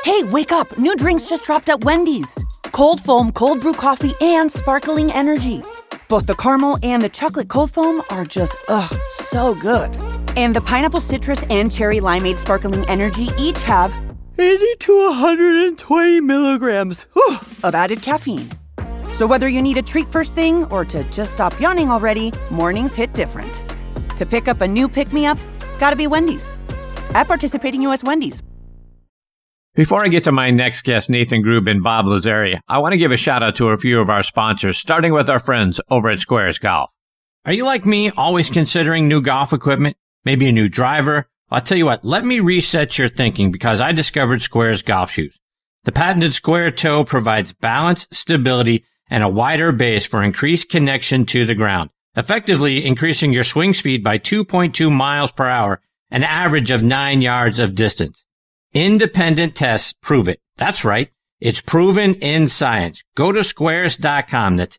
Hey, wake up. New drinks just dropped at Wendy's. Cold foam, cold brew coffee, and sparkling energy. Both the caramel and the chocolate cold foam are just, so good. And the pineapple citrus and cherry limeade sparkling energy each have 80 to 120 milligrams of added caffeine. So whether you need a treat first thing or to just stop yawning already, mornings hit different. To pick up a new pick-me-up, gotta be Wendy's. At participating U.S. Wendy's. Before I get to my next guest, Nathan Grube and Bob Lazzari, I want to give a shout out to a few of our sponsors, starting with our friends over at Squares Golf. Are you like me, always considering new golf equipment? Maybe a new driver? I'll tell you what, let me reset your thinking because I discovered Squares golf shoes. The patented square toe provides balance, stability, and a wider base for increased connection to the ground, effectively increasing your swing speed by 2.2 miles per hour, an average of 9 yards of distance. Independent tests prove it. That's right. It's proven in science. Go to squares.com. That's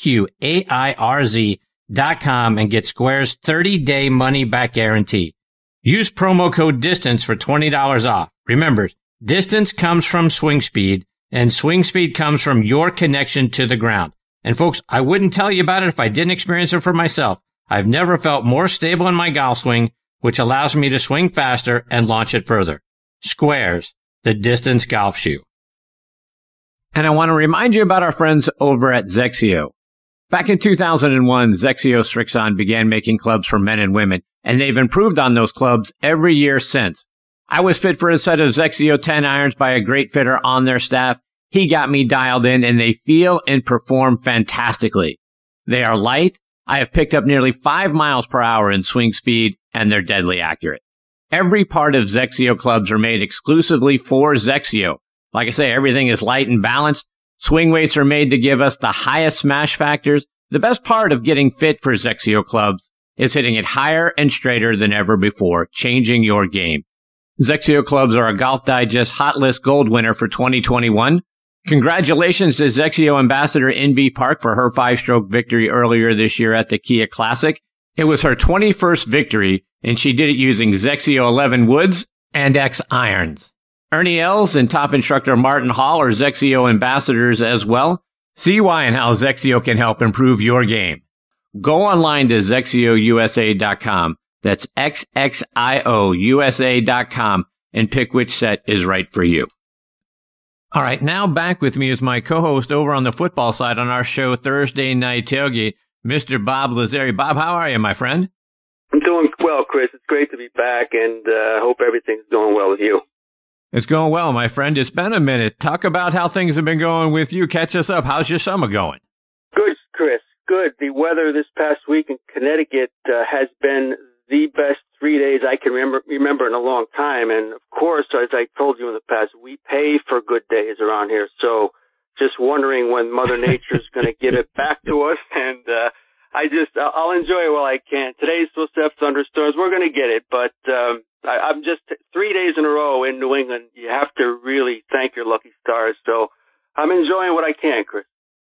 SQAIRZ.com and get Squares 30-day money-back guarantee. Use promo code DISTANCE for $20 off. Remember, distance comes from swing speed, and swing speed comes from your connection to the ground. And folks, I wouldn't tell you about it if I didn't experience it for myself. I've never felt more stable in my golf swing, which allows me to swing faster and launch it further. Squares, the distance golf shoe. And I want to remind you about our friends over at XXIO. Back in 2001, XXIO Strixon began making clubs for men and women, and they've improved on those clubs every year since. I was fit for a set of XXIO 10 irons by a great fitter on their staff. He got me dialed in, and they feel and perform fantastically. They are light. I have picked up nearly 5 miles per hour in swing speed, and they're deadly accurate. Every part of XXIO clubs are made exclusively for XXIO. Like I say, everything is light and balanced. Swing weights are made to give us the highest smash factors. The best part of getting fit for XXIO clubs is hitting it higher and straighter than ever before, changing your game. XXIO clubs are a Golf Digest Hot List Gold winner for 2021. Congratulations to XXIO Ambassador Inbee Park for her 5-stroke victory earlier this year at the Kia Classic. It was her 21st victory, and she did it using XXIO 11 woods and X irons. Ernie Els and top instructor Martin Hall are XXIO ambassadors as well. See why and how XXIO can help improve your game. Go online to XXIOUSA.com. That's XXIOUSA.com and pick which set is right for you. All right, now back with me is my co-host over on the football side on our show Thursday Night Tailgate, Mr. Bob Lazzari. Bob, how are you, my friend? I'm doing well, Chris. It's great to be back, and hope everything's going well with you. It's going well, my friend. It's been a minute. Talk about how things have been going with you. Catch us up. How's your summer going? Good, Chris. Good. The weather this past week in Connecticut has been the best 3 days I can remember in a long time. And, of course, as I told you in the past, we pay for good days around here. So just wondering when Mother Nature's going to give it back to us. And I'll enjoy it while I can. Today's supposed to have thunderstorms. We're going to get it. But I'm just 3 days in a row in New England. You have to really thank your lucky stars. So I'm enjoying what I can, Chris.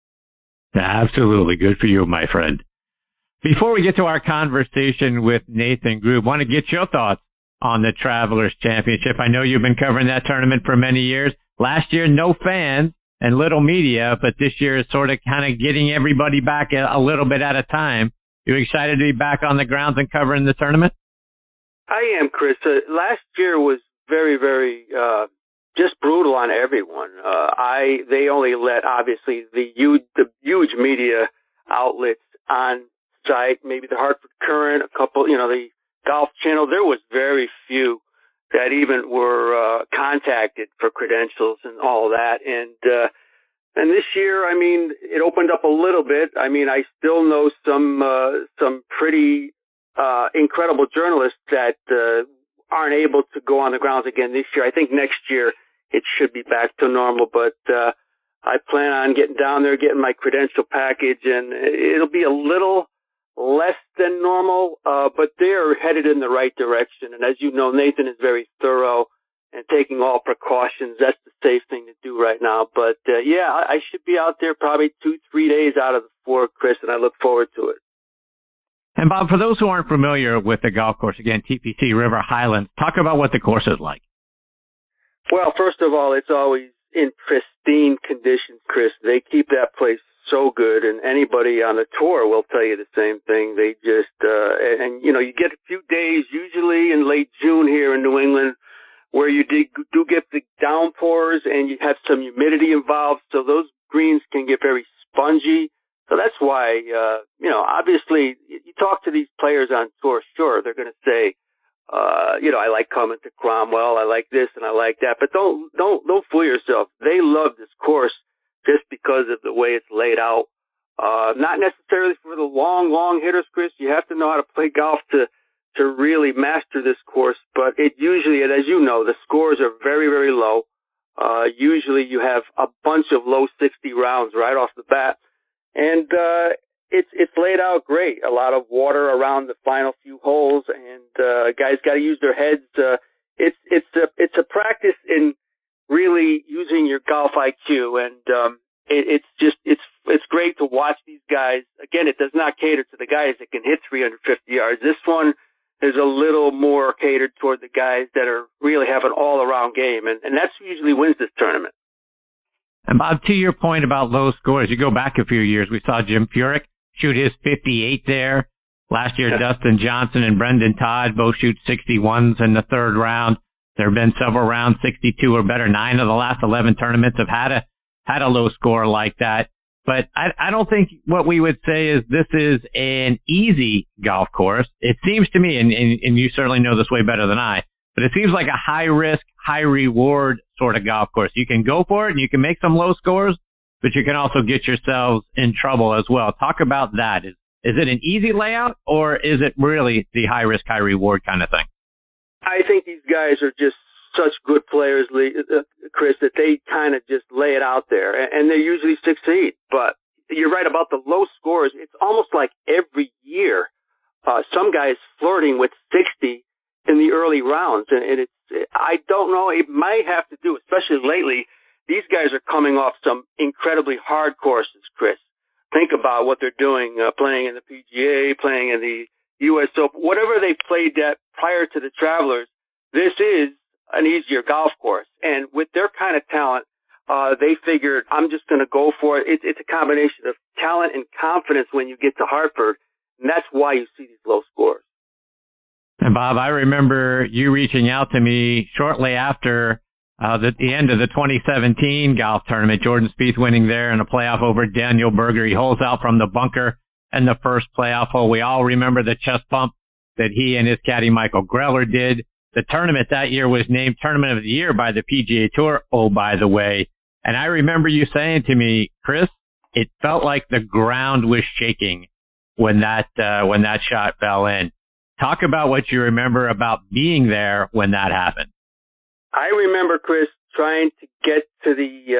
Absolutely. Good for you, my friend. Before we get to our conversation with Nathan Grube, want to get your thoughts on the Travelers Championship. I know you've been covering that tournament for many years. Last year, no fans and little media, but this year is sort of kind of getting everybody back a little bit at a time. You excited to be back on the grounds and covering the tournament? I am, Chris. Last year was very, very just brutal on everyone. They only let, obviously, the huge media outlets on site, maybe the Hartford Courant, a couple, the Golf Channel. There was very few that even were contacted for credentials and all that. And this year, I mean, it opened up a little bit. I mean, I still know some pretty incredible journalists that aren't able to go on the grounds again this year. I think next year it should be back to normal, but I plan on getting down there, getting my credential package, and it'll be a little less than normal, but they're headed in the right direction. And as you know, Nathan is very thorough and taking all precautions. That's the safe thing to do right now. But yeah, I should be out there probably 2-3 days out of the 4, Chris, and I look forward to it. And Bob, for those who aren't familiar with the golf course, again, TPC River Highlands, talk about what the course is like. Well, first of all, it's always in pristine condition, Chris. They keep that place so good, and anybody on the tour will tell you the same thing. They just, and you know, you get a few days, usually in late June here in New England, where you do get the downpours and you have some humidity involved, so those greens can get very spongy. So that's why, you know, obviously you talk to these players on tour, sure, they're going to say, you know, I like coming to Cromwell, I like this and I like that, but don't fool yourself. They love this course just because of the way it's laid out. Not necessarily for the long hitters, Chris. You have to know how to play golf to really master this course, but it usually, and as you know, the scores are very, very low. Usually you have a bunch of low 60 rounds right off the bat. And, it's laid out great. A lot of water around the final few holes, and, guys got to use their heads. It's a practice in really using your golf IQ, and, it's great to watch these guys. Again, it does not cater to the guys that can hit 350 yards. This one is a little more catered toward the guys that are really have an all-around game, and that's who usually wins this tournament. And Bob, to your point about low scores, you go back a few years, we saw Jim Furyk shoot his 58 there. Last year, Dustin Johnson and Brendan Todd both shoot 61s in the third round. There have been several rounds, 62 or better. 9 of the last 11 tournaments have had a low score like that. But I don't think what we would say is this is an easy golf course. It seems to me, and you certainly know this way better than I, but it seems like a high-risk, high-reward sort of golf course. You can go for it and you can make some low scores, but you can also get yourselves in trouble as well. Talk about that. Is it an easy layout, or is it really the high-risk, high-reward kind of thing? I think these guys are just such good players, Chris, that they kind of just lay it out there, and they usually succeed. But you're right about the low scores. It's almost like every year some guys flirting with 60 in the early rounds, and I don't know. It might have to do, especially lately, these guys are coming off some incredibly hard courses, Chris. Think about what they're doing, playing in the PGA, playing in the U.S. Open, whatever they played at prior to the Travelers. This is an easier golf course, and with their kind of talent, they figured, I'm just going to go for it. It's a combination of talent and confidence when you get to Hartford, and that's why you see these low scores. And Bob, I remember you reaching out to me shortly after the end of the 2017 golf tournament, Jordan Spieth winning there in a playoff over Daniel Berger. He holes out from the bunker in the first playoff hole. We all remember the chest bump that he and his caddy Michael Greller did. The tournament that year was named Tournament of the Year by the PGA Tour, oh, by the way. And I remember you saying to me, Chris, it felt like the ground was shaking when that shot fell in. Talk about what you remember about being there when that happened. I remember, Chris, trying to get to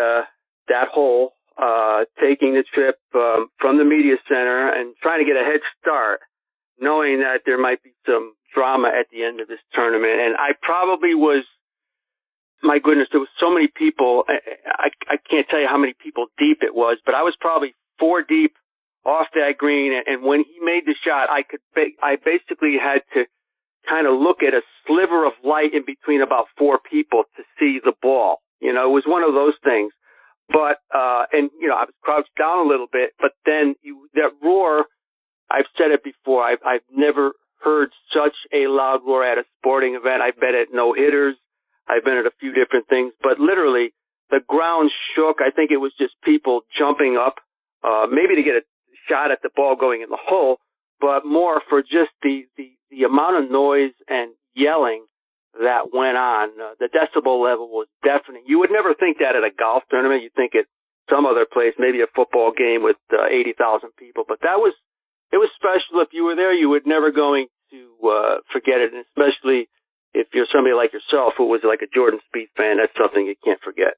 that hole, taking the trip from the media center and trying to get a head start, knowing that there might be some drama at the end of this tournament. And I probably was, my goodness, there was so many people. I can't tell you how many people deep it was, but I was probably 4 deep off that green. And when he made the shot, I basically had to kind of look at a sliver of light in between about 4 people to see the ball. You know, it was one of those things. But, and, you know, I was crouched down a little bit, but then that roar, I've said it before, I've never heard such a loud roar at a sporting event. I've been at no-hitters. I've been at a few different things, but literally the ground shook. I think it was just people jumping up, maybe to get a shot at the ball going in the hole, but more for just the amount of noise and yelling that went on. The decibel level was deafening. You would never think that at a golf tournament. You'd think at some other place, maybe a football game with 80,000 people, but it was special. If you were there, you were never going to forget it, and especially if you're somebody like yourself who was like a Jordan Spieth fan, that's something you can't forget.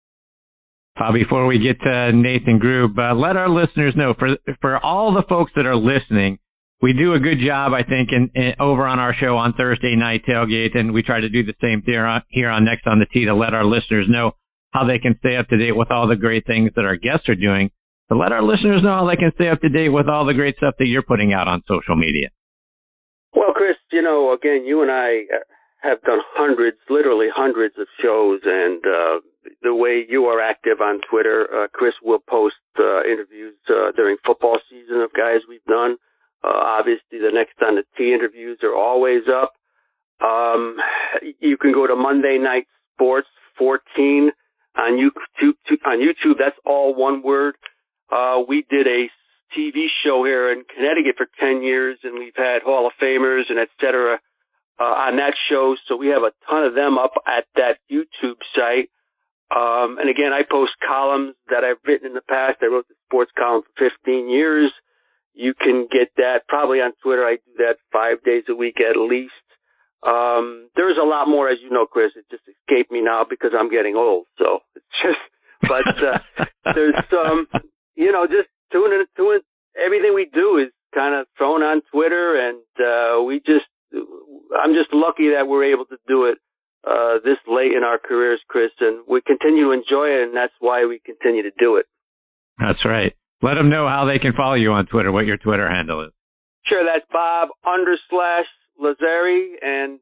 Before we get to Nathan Grube, let our listeners know, for all the folks that are listening, we do a good job, I think, over on our show on Thursday Night Tailgate, and we try to do the same here on Next on the Tee to let our listeners know how they can stay up to date with all the great things that our guests are doing. So let our listeners know how they can stay up to date with all the great stuff that you're putting out on social media. Well, Chris, you know, again, you and I have done literally hundreds of shows, and the way you are active on Twitter, Chris will post interviews during football season of guys we've done. Obviously, the Next on the Tee interviews are always up. You can go to Monday Night Sports 14 on YouTube. That's all one word. We did a TV show here in Connecticut for 10 years, and we've had Hall of Famers and et cetera on that show. So we have a ton of them up at that YouTube site. And again, I post columns that I've written in the past. I wrote the sports column for 15 years. You can get that probably on Twitter. I do that 5 days a week at least. There's a lot more, as you know, Chris. It just escaped me now because I'm getting old. So it's just, but there's just tune in. Everything we do is kind of thrown on Twitter, and I'm just lucky that we're able to do it this late in our careers, Chris, and we continue to enjoy it, and that's why we continue to do it. That's right. Let them know how they can follow you on Twitter, what your Twitter handle is. Sure, that's Bob_Lazzari, and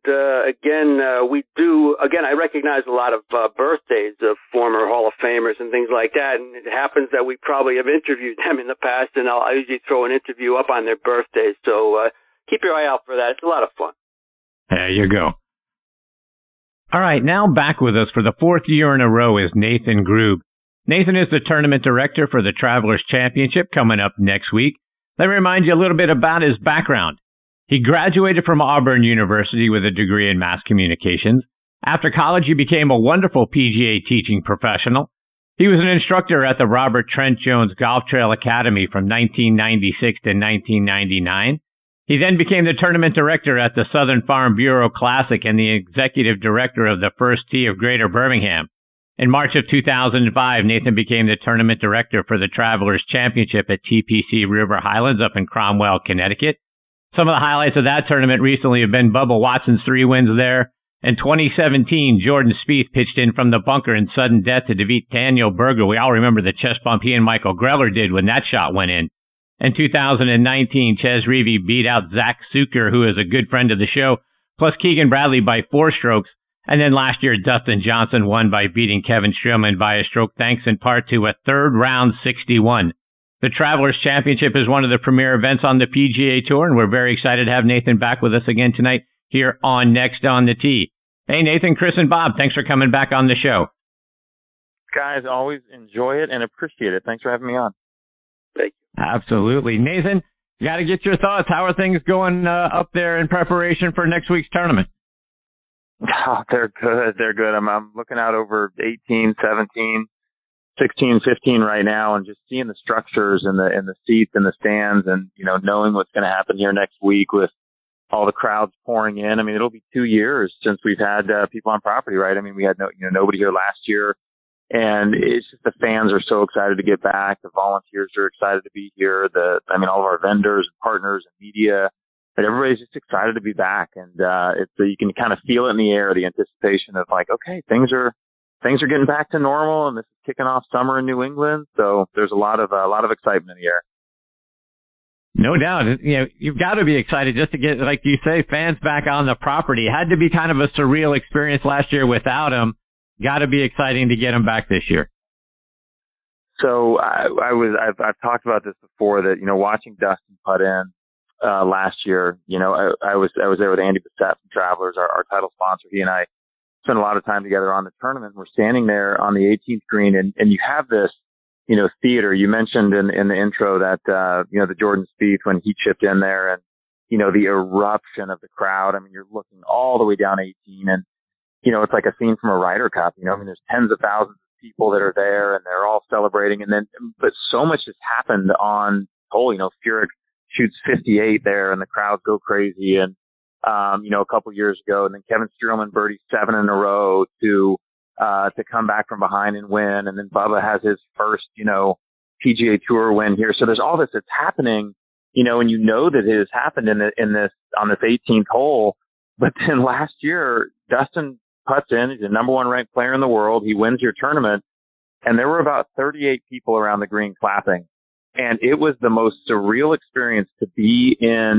I recognize a lot of birthdays of former Hall of Famers and things like that, and it happens that we probably have interviewed them in the past, and I usually throw an interview up on their birthdays, so keep your eye out for that. It's a lot of fun. There you go. All right, now back with us for the fourth year in a row is Nathan Grube. Nathan is the tournament director for the Travelers Championship coming up next week. Let me remind you a little bit about his background. He graduated from Auburn University with a degree in mass communications. After college, he became a wonderful PGA teaching professional. He was an instructor at the Robert Trent Jones Golf Trail Academy from 1996 to 1999. He then became the tournament director at the Southern Farm Bureau Classic and the executive director of the First Tee of Greater Birmingham. In March of 2005, Nathan became the tournament director for the Travelers Championship at TPC River Highlands up in Cromwell, Connecticut. Some of the highlights of that tournament recently have been Bubba Watson's 3 wins there. In 2017, Jordan Spieth pitched in from the bunker in sudden death to defeat Daniel Berger. We all remember the chest bump he and Michael Greller did when that shot went in. In 2019, Ches Reavie beat out Zach Suker, who is a good friend of the show, plus Keegan Bradley by 4 strokes. And then last year, Dustin Johnson won by beating Kevin Streelman by a stroke, thanks in part to a third round 61. The Travelers Championship is one of the premier events on the PGA Tour, and we're very excited to have Nathan back with us again tonight here on Next on the Tee. Hey, Nathan, Chris, and Bob, thanks for coming back on the show. Guys, always enjoy it and appreciate it. Thanks for having me on. Thank you. Absolutely. Nathan, you got to get your thoughts. How are things going up there in preparation for next week's tournament? Oh, they're good. They're good. I'm looking out over 18, 17, 16, 15 right now, and just seeing the structures and the seats and the stands, and knowing what's going to happen here next week with all the crowds pouring in. I mean, it'll be 2 years since we've had people on property, right? I mean, we had nobody here last year, and it's just the fans are so excited to get back. The volunteers are excited to be here. All of our vendors and partners and media, but everybody's just excited to be back, and you can kind of feel it in the air, the anticipation of like, okay, things are getting back to normal, and this is kicking off summer in New England. So there's a lot of excitement in the air. No doubt. You've got to be excited just to get, like you say, fans back on the property. It had to be kind of a surreal experience last year without them. Got to be exciting to get them back this year. So I've talked about this before, that watching Dustin putt in last year. I was there with Andy Bessette from Travelers, our title sponsor. He and I spent a lot of time together on the tournament. We're standing there on the 18th green, and you have this, theater. You mentioned in the intro that, the Jordan Spieth, when he chipped in there, and, the eruption of the crowd. I mean, you're looking all the way down 18, and, it's like a scene from a Ryder Cup. There's tens of thousands of people that are there, and they're all celebrating. But so much has happened on hole. Furyk shoots 58 there, and the crowds go crazy. And, a couple years ago, and then Kevin Streelman birdied 7 in a row to come back from behind and win. And then Bubba has his first, PGA Tour win here. So there's all this that's happening, and that it has happened on this 18th hole. But then last year, Dustin putts in. He's the number 1 ranked player in the world. He wins your tournament, and there were about 38 people around the green clapping. And it was the most surreal experience to be in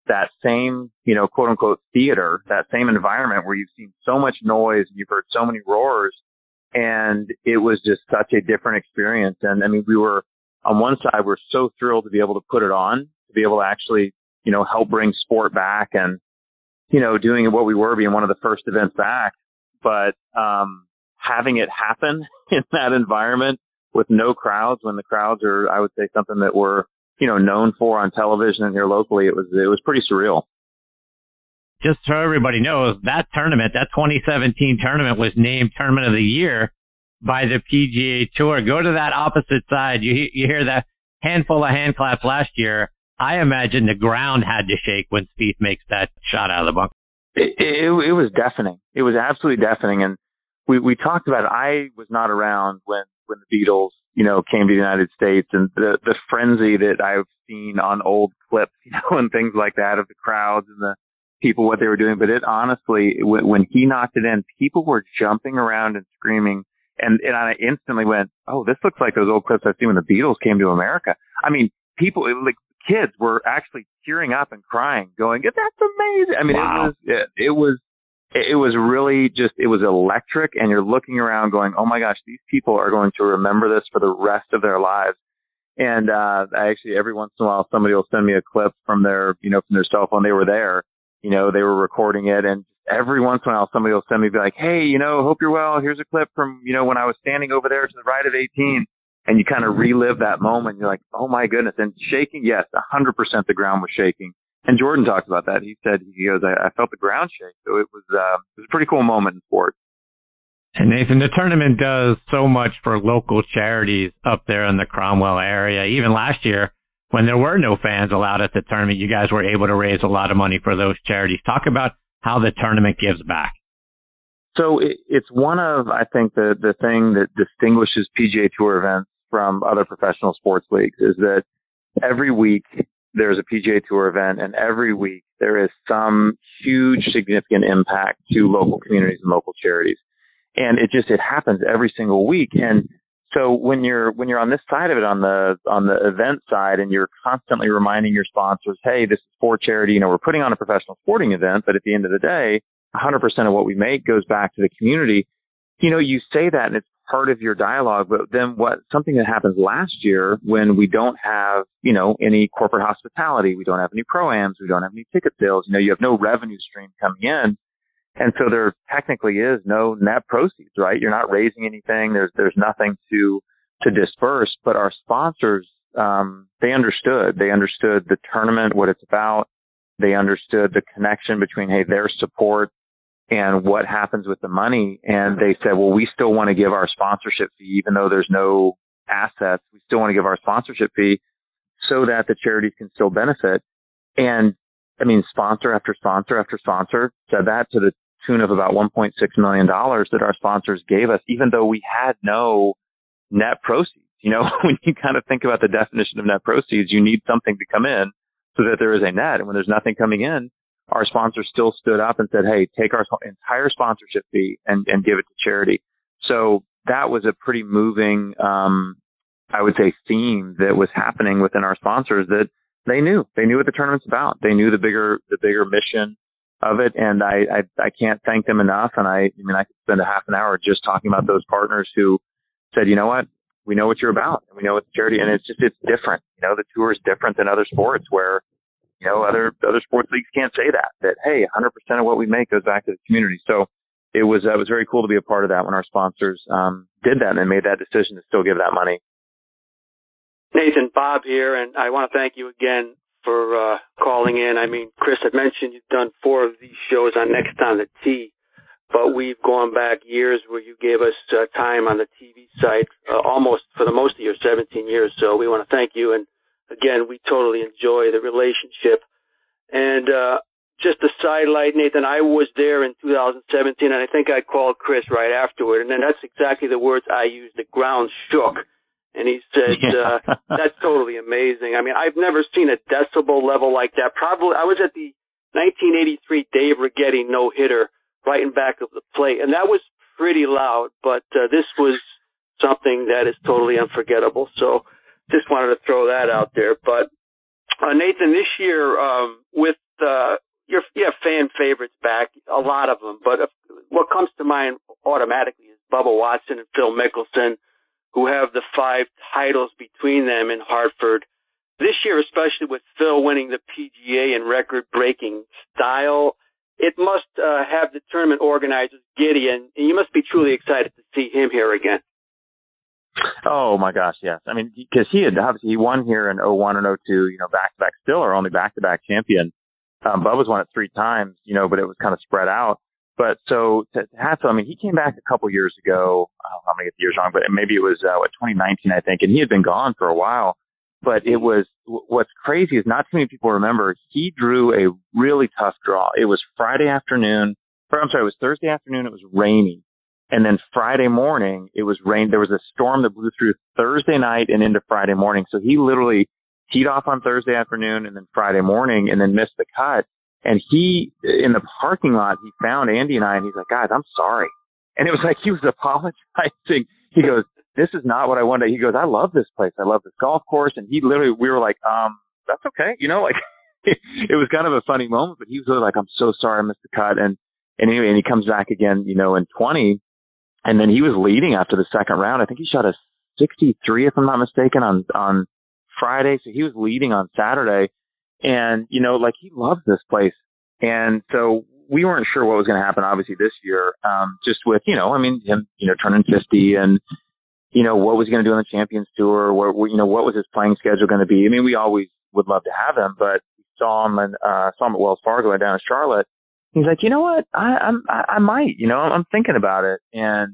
that same, quote unquote theater, that same environment where you've seen so much noise and you've heard so many roars. And it was just such a different experience. And I mean, we were on one side, we're so thrilled to be able to put it on, to be able to actually, help bring sport back and, doing what we were, being one of the first events back. But having it happen in that environment with no crowds, when the crowds are, I would say, something that we're, known for on television and here locally, it was pretty surreal. Just so everybody knows, that tournament, that 2017 tournament, was named Tournament of the Year by the PGA Tour. Go to that opposite side. You hear that handful of hand claps last year. I imagine the ground had to shake when Spieth makes that shot out of the bunker. It was deafening. It was absolutely deafening. And we talked about it. I was not around when the Beatles, came to the United States, and the frenzy that I've seen on old clips, and things like that of the crowds and the people, what they were doing. But it honestly, when he knocked it in, people were jumping around and screaming. And I instantly went, oh, this looks like those old clips I've seen when the Beatles came to America. I mean, people, like kids, were actually tearing up and crying, going, that's amazing. I mean, wow. It was really just, it was electric, and you're looking around going, oh my gosh, these people are going to remember this for the rest of their lives. And I actually, every once in a while, somebody will send me a clip from their, from their cell phone. They were there, they were recording it, and every once in a while, somebody will send me, be like, hey, hope you're well. Here's a clip from, when I was standing over there to the right of 18. And you kind of relive that moment. You're like, oh my goodness. And shaking, yes, 100% the ground was shaking. And Jordan talked about that. He said, I felt the ground shake. So it was a pretty cool moment in sport. And Nathan, the tournament does so much for local charities up there in the Cromwell area. Even last year, when there were no fans allowed at the tournament, you guys were able to raise a lot of money for those charities. Talk about how the tournament gives back. So it's one of, I think, the thing that distinguishes PGA Tour events from other professional sports leagues is that every week there's a PGA Tour event, and every week there is some huge significant impact to local communities and local charities. And it happens every single week. And so when you're on this side of it, on the event side, and you're constantly reminding your sponsors, hey, this is for charity, we're putting on a professional sporting event, but at the end of the day, 100% of what we make goes back to the community. You say that and it's part of your dialogue, but then something that happens last year when we don't have, any corporate hospitality, we don't have any pro-ams, we don't have any ticket sales, you have no revenue stream coming in. And so there technically is no net proceeds, right? You're not raising anything. There's nothing to disperse, but our sponsors, they understood the tournament, what it's about. They understood the connection between, hey, their support and what happens with the money. And they said, well, we still want to give our sponsorship fee, even though there's no assets. We still want to give our sponsorship fee so that the charities can still benefit. And I mean, sponsor after sponsor after sponsor said that, to the tune of about $1.6 million that our sponsors gave us, even though we had no net proceeds. When you kind of think about the definition of net proceeds, you need something to come in so that there is a net. And when there's nothing coming in, our sponsors still stood up and said, hey, take our entire sponsorship fee and give it to charity. So that was a pretty moving, I would say, theme that was happening within our sponsors, that they knew what the tournament's about. They knew the bigger mission of it. And I can't thank them enough. And I could spend a half an hour just talking about those partners who said, you know what, we know what you're about, and we know it's charity. And it's different. The tour is different than other sports where, other sports leagues can't say that, hey, 100% of what we make goes back to the community. So it was very cool to be a part of that when our sponsors did that and made that decision to still give that money. Nathan, Bob here, and I want to thank you again for calling in. I mean, Chris had mentioned you've done 4 of these shows on Next on the Tee, but we've gone back years where you gave us time on the TV site almost for the most of your 17 years. So we want to thank you. And again, we totally enjoy the relationship. And just a sidelight, Nathan, I was there in 2017, and I think I called Chris right afterward. And then that's exactly the words I used. The ground shook. And he said, that's totally amazing. I mean, I've never seen a decibel level like that. Probably, I was at the 1983 Dave Righetti no-hitter right in back of the plate, and that was pretty loud, but this was something that is totally unforgettable. So just wanted to throw that out there. But Nathan, this year, with you have fan favorites back, a lot of them, but what comes to mind automatically is Bubba Watson and Phil Mickelson, who have the 5 titles between them in Hartford. This year, especially with Phil winning the PGA in record-breaking style, it must have the tournament organizers giddy, and you must be truly excited to see him here again. Oh my gosh, yes. I mean, because he won here in 01 and 02, back-to-back, still our only back-to-back champion. Bubba's won it 3 times, but it was kind of spread out. But so to have to, I mean, he came back a couple years ago. I don't know how many years wrong, but maybe it was 2019, I think, and he had been gone for a while. But it was, what's crazy is not too many people remember, he drew a really tough draw. It was Thursday afternoon, it was raining. And then Friday morning, it was rain. There was a storm that blew through Thursday night and into Friday morning. So he literally teed off on Thursday afternoon and then Friday morning and then missed the cut. And he, in the parking lot, he found Andy and I, and he's like, guys, I'm sorry. And it was like he was apologizing. He goes, this is not what I wanted. He goes, I love this place. I love this golf course. And we were like, that's okay. It was kind of a funny moment, but he was really like, I'm so sorry I missed the cut. And anyway, and he comes back again, in 20. And then he was leading after the second round. I think he shot a 63, if I'm not mistaken, on Friday. So he was leading on Saturday. And, he loves this place. And so we weren't sure what was going to happen, obviously, this year, just with, him, turning 50 and, what was he going to do on the Champions Tour? What was his playing schedule going to be? I mean, we always would love to have him, but we saw him at Wells Fargo and down in Charlotte. He's like, you know what? I might, I'm thinking about it. And,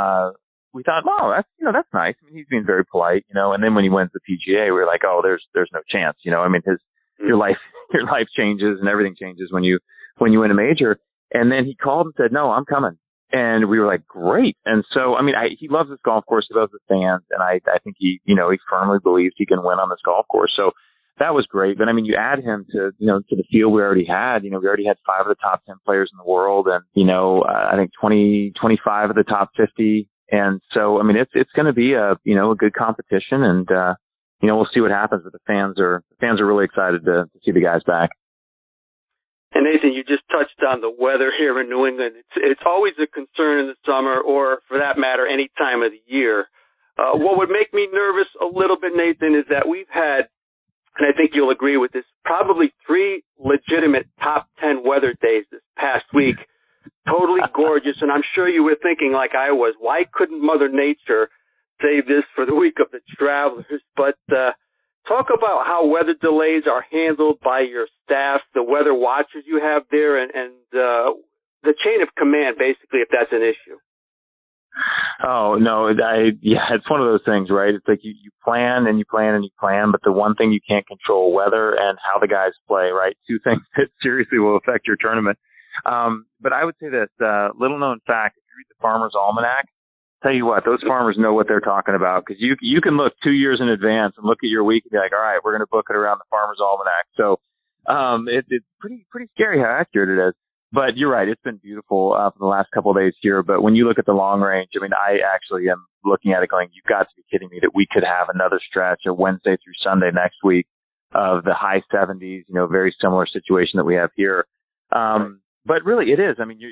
we thought, oh, that's nice. I mean, he's being very polite, and then when he wins the PGA, we were like, oh, there's no chance, I mean, your life changes and everything changes when you win a major. And then he called and said, no, I'm coming. And we were like, great. And so, I mean, he loves this golf course. He loves the fans. And I think he firmly believes he can win on this golf course. So that was great. But I mean, you add him to the field we already had. We already had 5 of the top 10 players in the world, and I think 25 of the top 50. And so, I mean, it's going to be a good competition, and we'll see what happens. But the fans are really excited to see the guys back. And Nathan, you just touched on the weather here in New England. It's always a concern in the summer, or for that matter, any time of the year. What would make me nervous a little bit, Nathan, is that we've had, and I think you'll agree with this, probably 3 legitimate top 10 weather days this past week. Totally gorgeous. And I'm sure you were thinking, like I was, why couldn't Mother Nature save this for the week of the Travelers? But talk about how weather delays are handled by your staff, the weather watchers you have there, and the chain of command, basically, if that's an issue. Oh, no, it's one of those things, right? It's like you plan and you plan and you plan, but the one thing you can't control, weather and how the guys play, right? 2 things that seriously will affect your tournament. But I would say this, little known fact, if you read the Farmer's Almanac, tell you what, those farmers know what they're talking about, because you can look 2 years in advance and look at your week and be like, all right, we're going to book it around the Farmer's Almanac. So it's pretty scary how accurate it is. But you're right, it's been beautiful for the last couple of days here. But when you look at the long range, I mean, I actually am looking at it going, you've got to be kidding me that we could have another stretch of Wednesday through Sunday next week of the high 70s, very similar situation that we have here. But really it is. I mean,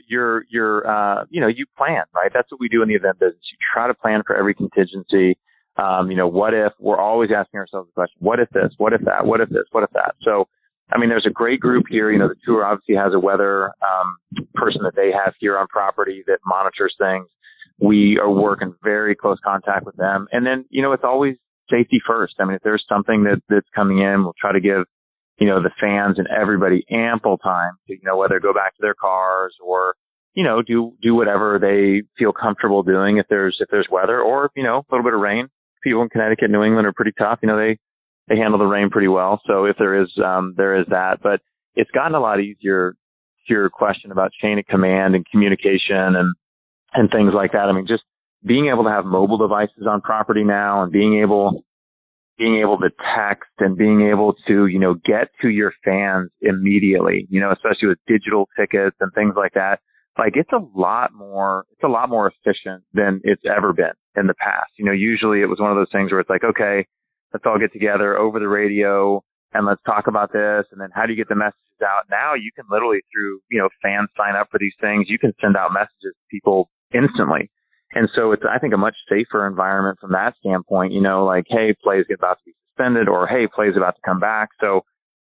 you plan, right? That's what we do in the event business. You try to plan for every contingency. What if? We're always asking ourselves the question, what if this? What if that? What if this? What if that? So, I mean, there's a great group here. The tour obviously has a weather person that they have here on property that monitors things. We are working very close contact with them. And then, it's always safety first. I mean, if there's something that's coming in, we'll try to give, the fans and everybody ample time to, whether go back to their cars or, do whatever they feel comfortable doing if there's weather or, a little bit of rain. People in Connecticut, New England are pretty tough. They handle the rain pretty well. So if there is that, but it's gotten a lot easier to your question about chain of command and communication and things like that. I mean, just being able to have mobile devices on property now and being able to text and being able to, get to your fans immediately, especially with digital tickets and things like that. Like it's a lot more efficient than it's ever been in the past. Usually it was one of those things where it's like, okay, let's all get together over the radio. and let's talk about this. And then how do you get the messages out? Now you can literally through, fans sign up for these things. You can send out messages to people instantly. And so it's, I think, a much safer environment from that standpoint, like, hey, play is about to be suspended, or hey, play is about to come back. So,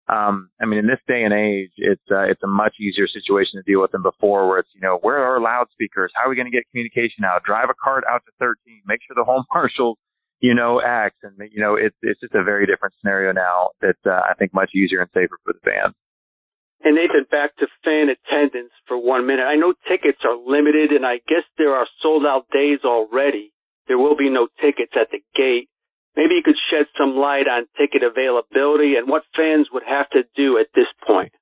in this day and age, it's a much easier situation to deal with than before, where it's, where are our loudspeakers? How are we going to get communication out? Drive a cart out to 13, make sure the home marshals, acts. And, it's just a very different scenario now that I think much easier and safer for the fans. And Nathan, back to fan attendance for 1 minute. I know tickets are limited, and I guess there are sold-out days already. There will be no tickets at the gate. Maybe you could shed some light on ticket availability and what fans would have to do at this point.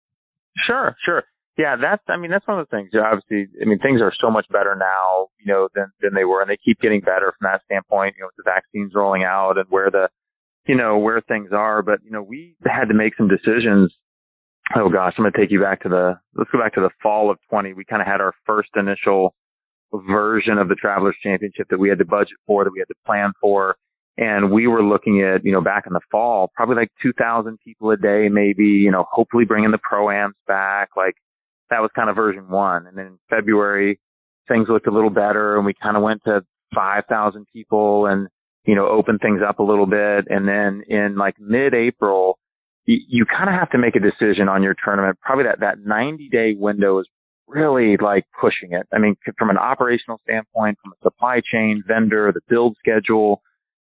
Sure. Yeah, that's one of the things. Obviously, things are so much better now, than they were, and they keep getting better from that standpoint, with the vaccines rolling out and where where things are. But, we had to make some decisions. Oh gosh, I'm going to take you back let's go back to the fall of 20. We kind of had our first initial version of the Travelers Championship that we had to budget for, that we had to plan for. And we were looking at, back in the fall, probably like 2,000 people a day, maybe, hopefully bringing the Pro-Ams back. Like that was kind of version 1. And then in February, things looked a little better, and we kind of went to 5,000 people and, opened things up a little bit. And then in like mid-April, you kind of have to make a decision on your tournament. Probably that 90-day window is really like pushing it. From an operational standpoint, from a supply chain, vendor, the build schedule,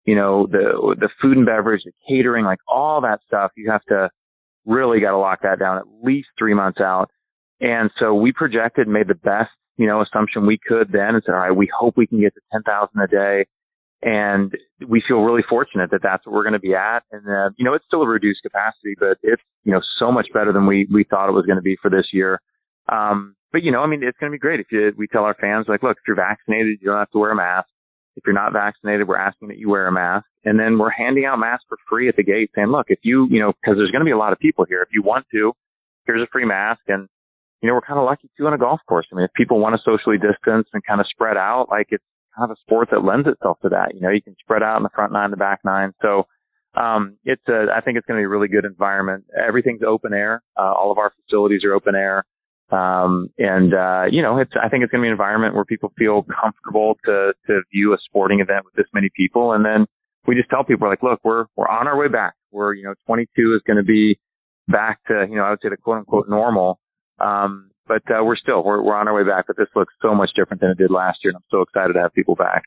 the food and beverage, the catering, like all that stuff, you have to really got to lock that down at least 3 months out. And so we projected, made the best, assumption we could then, and said, all right, we hope we can get to 10,000 a day. And we feel really fortunate that that's what we're going to be at. And it's still a reduced capacity, but it's, so much better than we thought it was going to be for this year. But it's going to be great we tell our fans, like, look, if you're vaccinated, you don't have to wear a mask. If you're not vaccinated, we're asking that you wear a mask. And then we're handing out masks for free at the gate, saying, look, if you, because there's going to be a lot of people here. If you want to, here's a free mask. And, we're kind of lucky too on a golf course. If people want to socially distance and kind of spread out, like it's kind of a sport that lends itself to that. You can spread out in the front 9, the back 9. So, I think it's going to be a really good environment. Everything's open air. All of our facilities are open air. I think it's going to be an environment where people feel comfortable to view a sporting event with this many people. And then we just tell people, like, look, we're on our way back. 22 is going to be back to, I would say the quote unquote normal. But we're on our way back, but this looks so much different than it did last year. And I'm so excited to have people back.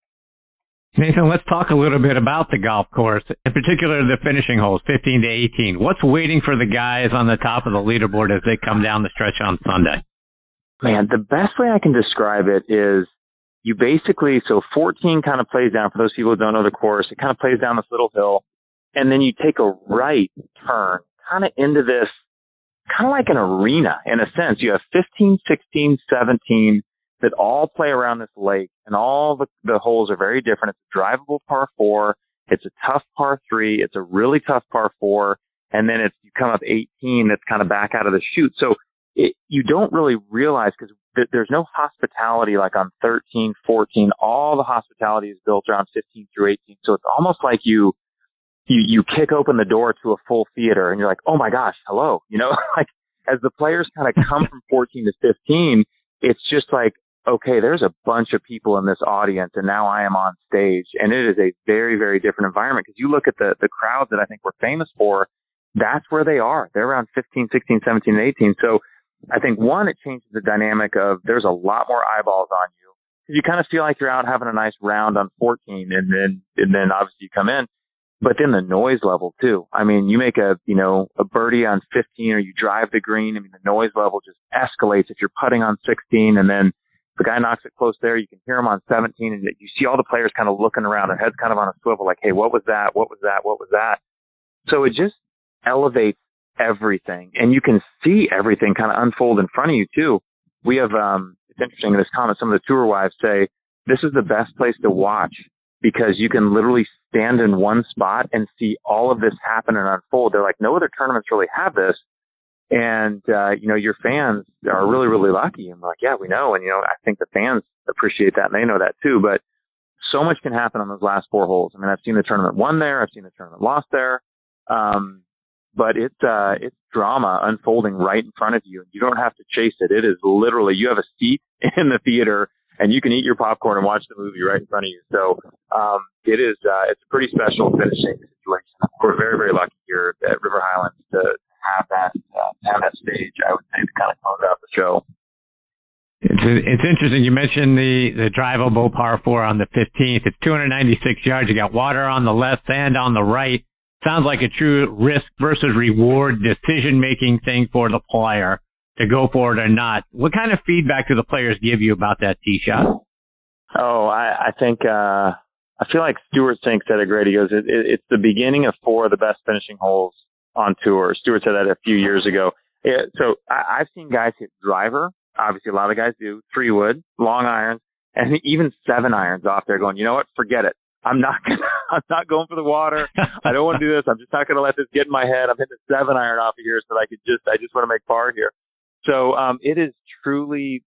Nathan, let's talk a little bit about the golf course, in particular the finishing holes, 15 to 18. What's waiting for the guys on the top of the leaderboard as they come down the stretch on Sunday? Man, the best way I can describe it is you basically, so 14 kind of plays down, for those people who don't know the course, it kind of plays down this little hill, and then you take a right turn kind of into this, kind of like an arena in a sense. You have 15, 16, 17 that all play around this lake, and all the holes are very different. It's a drivable par 4. It's a tough par 3. It's a really tough par 4. And then you come up 18 that's kind of back out of the chute. So you don't really realize, because there's no hospitality like on 13, 14. All the hospitality is built around 15 through 18. So it's almost like you kick open the door to a full theater and you're like, oh my gosh, hello. Like as the players kind of come from 14 to 15, it's just like, okay, there's a bunch of people in this audience, and now I am on stage. And it is a very, very different environment, because you look at the crowds that I think we're famous for, that's where they are. They're around 15, 16, 17, and 18. So I think, one, it changes the dynamic of there's a lot more eyeballs on you. You kind of feel like you're out having a nice round on 14, and then obviously you come in. But then the noise level too. You make a birdie on 15, or you drive the green. The noise level just escalates if you're putting on 16, and then the guy knocks it close there. You can hear him on 17, and you see all the players kind of looking around, their heads kind of on a swivel, like, hey, what was that? What was that? What was that? So it just elevates everything, and you can see everything kind of unfold in front of you too. We have, it's interesting in this comment, some of the tour wives say, this is the best place to watch, because you can literally stand in one spot and see all of this happen and unfold. They're like, no other tournaments really have this. And, your fans are really, really lucky. And we're like, yeah, we know. And, I think the fans appreciate that, and they know that too. But so much can happen on those last 4 holes. I've seen the tournament won there. I've seen the tournament lost there. but it's drama unfolding right in front of you, and you don't have to chase it. It is literally, you have a seat in the theater, and you can eat your popcorn and watch the movie right in front of you. So it's a pretty special finishing situation. We're very, very lucky here at River Highlands to have that stage, I would say, to kind of close out the show. It's interesting. You mentioned the drivable par 4 on the 15th. It's 296 yards. You got water on the left, sand on the right. Sounds like a true risk versus reward decision-making thing for the player to go for it or not. What kind of feedback do the players give you about that tee shot? Oh, I think I feel like Stewart Cink said it great. He goes, it's the beginning of 4 of the best finishing holes on tour. Stewart said that a few years ago. Yeah, so I've seen guys hit driver. Obviously, a lot of guys do 3-wood, long irons, and even 7 irons off there going, you know what, forget it. I'm not going for the water. I don't want to do this. I'm just not going to let this get in my head. I'm hitting a 7 iron off of here so that I just want to make par here. So it is truly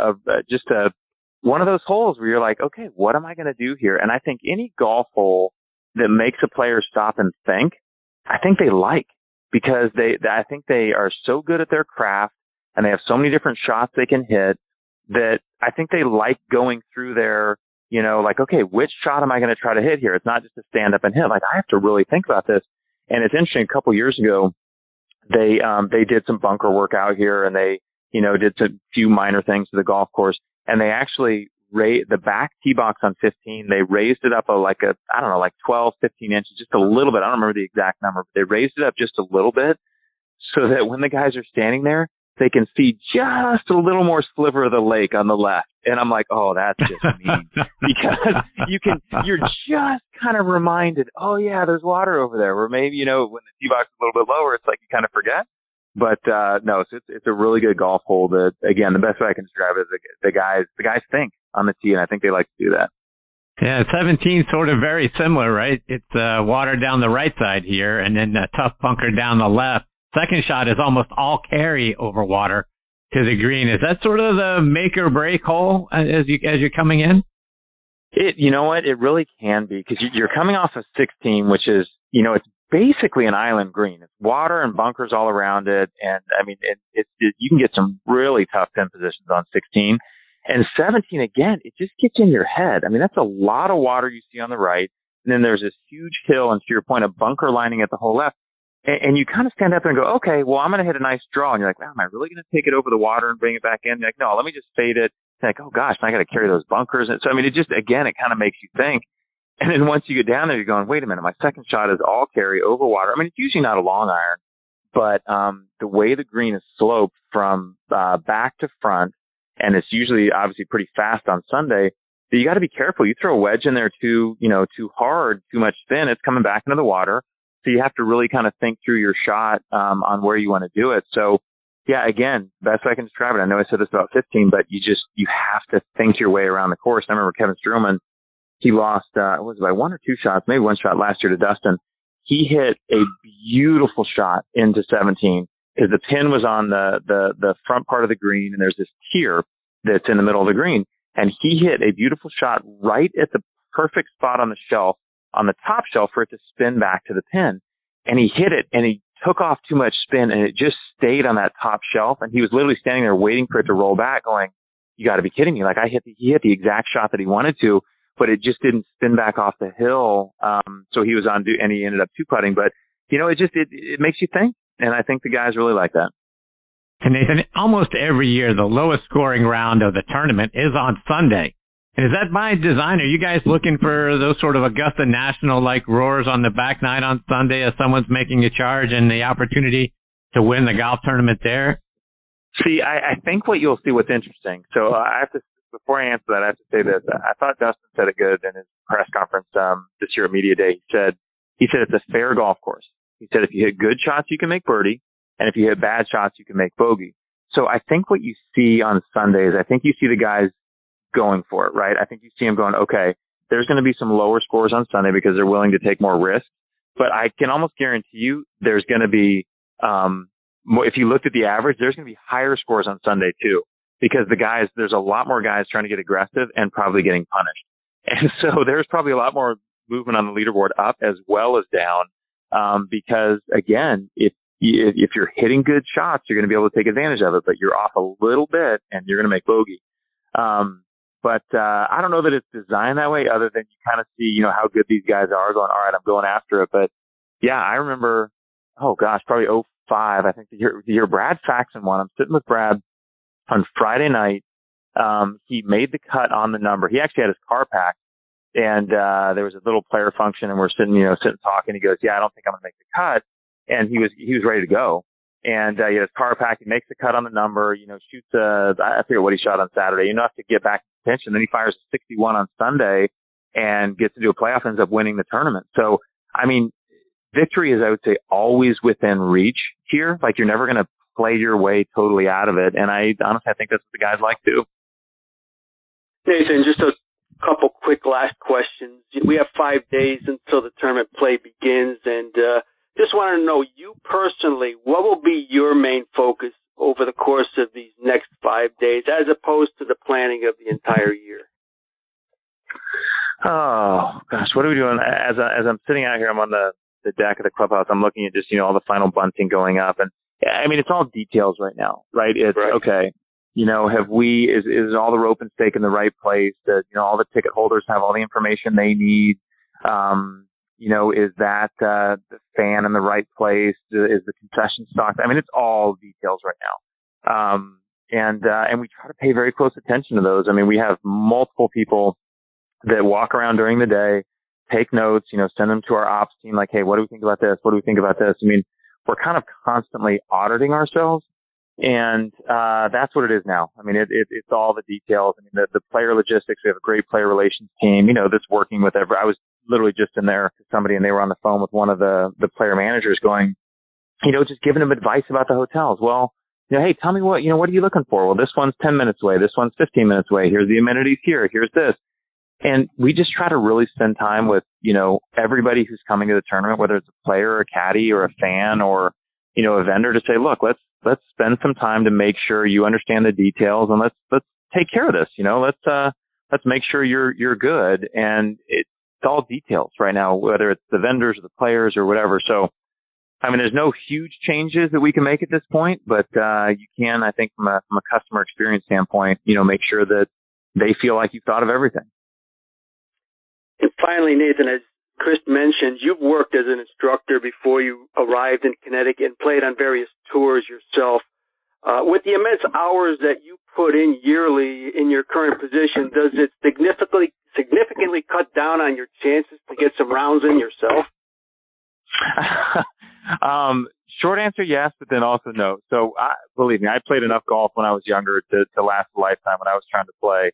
one of those holes where you're like, okay, what am I going to do here? And I think any golf hole that makes a player stop and think, I think they like, because I think they are so good at their craft and they have so many different shots they can hit that I think they like going through their, like, okay, which shot am I going to try to hit here? It's not just to stand up and hit. Like, I have to really think about this. And it's interesting, a couple years ago, they did some bunker work out here, and they, did some few minor things to the golf course. And they actually the back tee box on 15, they raised it up like 12, 15 inches, just a little bit. I don't remember the exact number, but they raised it up just a little bit so that when the guys are standing there, they can see just a little more sliver of the lake on the left. And I'm like, oh, that's just mean. Because you're just kind of reminded, oh yeah, there's water over there, where maybe, when the tee box is a little bit lower, it's like you kind of forget. But, no, so it's a really good golf hole that, again, the best way I can describe it is the guys think on the tee, and I think they like to do that. Yeah, 17 sort of very similar, right? It's water down the right side here, and then a tough bunker down the left. Second shot is almost all carry over water to the green. Is that sort of the make or break hole as you're coming in? You know what? It really can be, because you're coming off of 16, which is, it's basically an island green. It's water and bunkers all around it. And I mean, you can get some really tough pin positions on 16. And 17, again, it just gets in your head. I mean, that's a lot of water you see on the right. And then there's this huge hill, and to your point, a bunker lining at the whole left. And you kind of stand up there and go, okay, well, I'm going to hit a nice draw. And you're like, wow, am I really going to take it over the water and bring it back in? You're like, no, let me just fade it. And like, oh gosh, I got to carry those bunkers. And so, I mean, it kind of makes you think. And then once you get down there, you're going, wait a minute, my second shot is all carry over water. I mean, it's usually not a long iron, but the way the green is sloped from back to front, and it's usually obviously pretty fast on Sunday, so you got to be careful. You throw a wedge in there too hard, too much spin, it's coming back into the water. So you have to really kind of think through your shot on where you want to do it. So, yeah, again, best way I can describe it. I know I said this about 15, but you have to think your way around the course. I remember Kevin Streelman, he lost, was it by 1 or 2 shots, maybe 1 shot last year to Dustin. He hit a beautiful shot into 17 because the pin was on the front part of the green, and there's this tier that's in the middle of the green. And he hit a beautiful shot right at the perfect spot on the shelf, on the top shelf, for it to spin back to the pin. And he hit it, and he took off too much spin, and it just stayed on that top shelf. And he was literally standing there waiting for it to roll back, going, you got to be kidding me. Like, he hit the exact shot that he wanted to, but it just didn't spin back off the hill. So he was and he ended up 2-putting. But, it makes you think. And I think the guys really like that. And Nathan, almost every year, the lowest scoring round of the tournament is on Sunday. And is that by design? Are you guys looking for those sort of Augusta National-like roars on the back nine on Sunday as someone's making a charge and the opportunity to win the golf tournament there? See, I think what you'll see, what's interesting. So before I answer that, I have to say this. I thought Dustin said it good in his press conference this year at Media Day. He said it's a fair golf course. He said if you hit good shots, you can make birdie. And if you hit bad shots, you can make bogey. So I think what you see on Sundays, I think you see the guys going for it, right? I think you see them going, okay, there's going to be some lower scores on Sunday because they're willing to take more risks. But I can almost guarantee you there's going to be, if you looked at the average, there's going to be higher scores on Sunday too, because there's a lot more guys trying to get aggressive and probably getting punished. And so there's probably a lot more movement on the leaderboard up as well as down. Because again, if if you're hitting good shots, you're going to be able to take advantage of it, but you're off a little bit and you're going to make bogey. But I don't know that it's designed that way, other than you kind of see, how good these guys are going, all right, I'm going after it. But yeah, I remember, probably 2005, I think the year Brad Faxon won. I'm sitting with Brad on Friday night. He made the cut on the number. He actually had his car packed, and there was a little player function, and we're sitting talking. He goes, yeah, I don't think I'm going to make the cut. And he was ready to go. And he had his car packed. He makes the cut on the number, shoots I forget what he shot on Saturday, enough to get back in contention. Then he fires a 61 on Sunday and gets to do a playoff, ends up winning the tournament. So, I mean, victory is, I would say, always within reach here. Like, you're never going to play your way totally out of it. And I think that's what the guys like to. Nathan, just a couple quick last questions. We have 5 days until the tournament play begins, and just wanted to know, you personally, what will be your main focus over the course of these next 5 days, as opposed to the planning of the entire year? Oh, gosh, what are we doing? As I'm sitting out here, I'm on the deck of the clubhouse. I'm looking at just, all the final bunting going up. And, I mean, it's all details right now, right? It's, right. Okay, is all the rope and stake in the right place? All the ticket holders have all the information they need? Is that the fan in the right place? Is the concession stocked? I mean, it's all details right now. And we try to pay very close attention to those. I mean, we have multiple people that walk around during the day, take notes, send them to our ops team, like, hey, what do we think about this? What do we think about this? I mean, we're kind of constantly auditing ourselves. And that's what it is now. I mean, it's all the details. I mean, the player logistics, we have a great player relations team, that's working with I was literally just in there to somebody, and they were on the phone with one of the player managers going, just giving them advice about the hotels. Well, hey, tell me what are you looking for? Well, this one's 10 minutes away. This one's 15 minutes away. Here's the amenities here. Here's this. And we just try to really spend time with, everybody who's coming to the tournament, whether it's a player or a caddy or a fan or, a vendor, to say, look, let's spend some time to make sure you understand the details, and let's take care of this. Let's make sure you're good. And it's all details right now, whether it's the vendors or the players or whatever. So, I mean, there's no huge changes that we can make at this point, but you can, I think, from a customer experience standpoint, make sure that they feel like you've thought of everything. And finally, Nathan, as Chris mentioned, you've worked as an instructor before you arrived in Connecticut and played on various tours yourself. With the immense hours that you put in yearly in your current position, does it significantly cut down on your chances to get some rounds in yourself? Short answer, yes, but then also no. So believe me, I played enough golf when I was younger to last a lifetime when I was trying to play.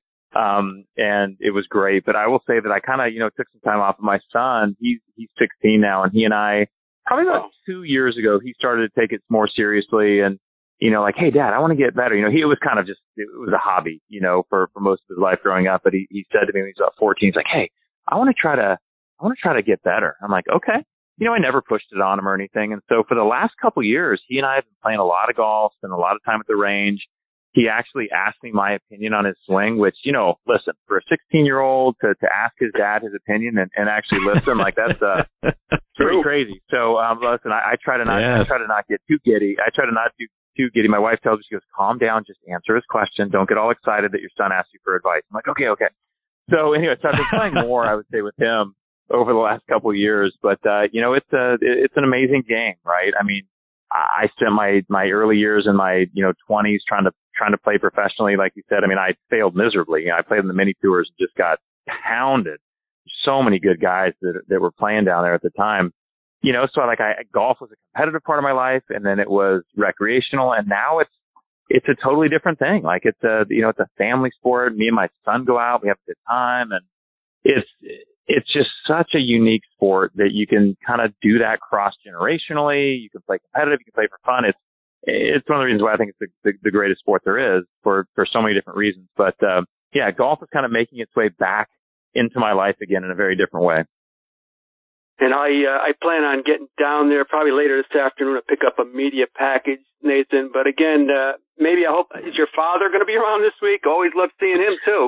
And it was great, but I will say that I kind of, took some time off of my son. He's 16 now, and he and I, probably about 2 years ago, he started to take it more seriously and, like, hey, Dad, I want to get better. It was kind of just, it was a hobby, for most of his life growing up. But he said to me when he was about 14, he's like, hey, I want to try to get better. I'm like, okay. I never pushed it on him or anything. And so for the last couple of years, he and I have been playing a lot of golf, spent a lot of time at the range. He actually asked me my opinion on his swing, which, listen, for a 16-year-old to ask his dad his opinion and actually listen, like, that's pretty crazy. So, listen, I try to not get too giddy. I try to not do too giddy. My wife tells me, she goes, calm down, just answer his question. Don't get all excited that your son asked you for advice. I'm like, okay. So anyway, so I've been playing more, I would say, with him over the last couple of years, but, it's an amazing game, right? I mean, I spent my early years in my 20s trying to play professionally, like you said. I mean, I failed miserably. I played in the mini tours and just got pounded. So many good guys that were playing down there at the time. So golf was a competitive part of my life, and then it was recreational, and now it's a totally different thing. Like, it's a family sport. Me and my son go out, we have a good time, and it's just such a unique sport that you can kind of do that cross-generationally. You can play competitive. You can play for fun. It's one of the reasons why I think it's the greatest sport there is for so many different reasons. But, golf is kind of making its way back into my life again in a very different way. And I plan on getting down there probably later this afternoon to pick up a media package, Nathan. But again, maybe I hope, is your father going to be around this week? Always love seeing him too.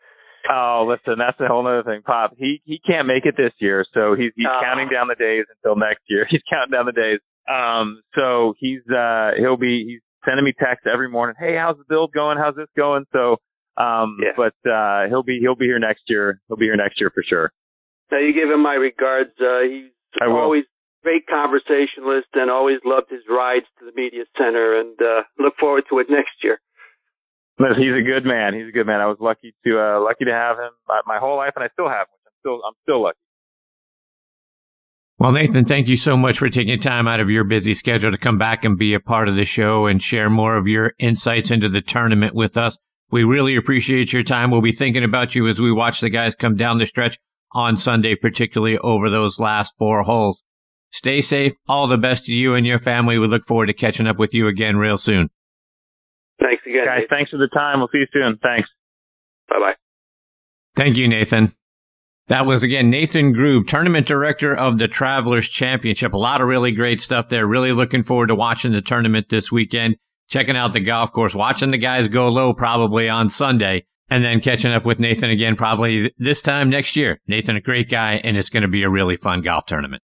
Oh, listen, that's a whole other thing. Pop, he can't make it this year, so he's counting down the days until next year. He's counting down the days. So he's sending me texts every morning. Hey, how's the build going? How's this going? So, but he'll be here next year. He'll be here next year for sure. Now you give him my regards. He's always great conversationalist and always loved his rides to the media center, and look forward to it next year. He's a good man. He's a good man. I was lucky to have him my whole life, and I still have him. I'm still lucky. Well, Nathan, thank you so much for taking time out of your busy schedule to come back and be a part of the show and share more of your insights into the tournament with us. We really appreciate your time. We'll be thinking about you as we watch the guys come down the stretch on Sunday, particularly over those last 4 holes. Stay safe. All the best to you and your family. We look forward to catching up with you again real soon. Thanks again, guys. Nathan. Thanks for the time. We'll see you soon. Thanks. Bye-bye. Thank you, Nathan. That was, again, Nathan Grube, Tournament Director of the Travelers Championship. A lot of really great stuff there. Really looking forward to watching the tournament this weekend, checking out the golf course, watching the guys go low probably on Sunday, and then catching up with Nathan again probably this time next year. Nathan, a great guy, and it's going to be a really fun golf tournament.